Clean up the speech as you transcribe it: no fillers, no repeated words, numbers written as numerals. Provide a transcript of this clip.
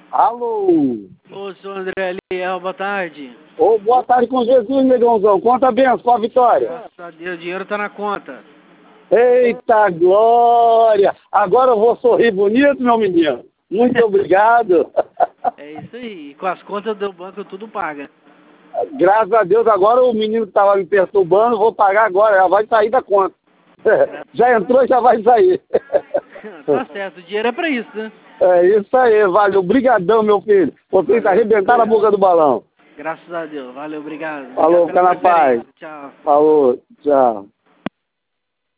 Alô? Ô, senhor André Liel, boa tarde. Ô, boa tarde com Jesus, negãozão. Conta a benção, qual a vitória? Graças a Deus, o dinheiro tá na conta. Eita glória! Agora eu vou sorrir bonito, meu menino. Muito obrigado. É isso aí. Com as contas do banco tudo paga. Graças a Deus, agora o menino que estava me perturbando, vou pagar agora, já vai sair da conta. Já entrou, já vai sair. Tá certo, o dinheiro é pra isso, né? É isso aí, valeu. Obrigadão, meu filho. Você está arrebentando a boca do balão. Graças a Deus. Valeu, obrigado. Falou, Obrigado fica pela na paz. preferência. Tchau. Falou, tchau.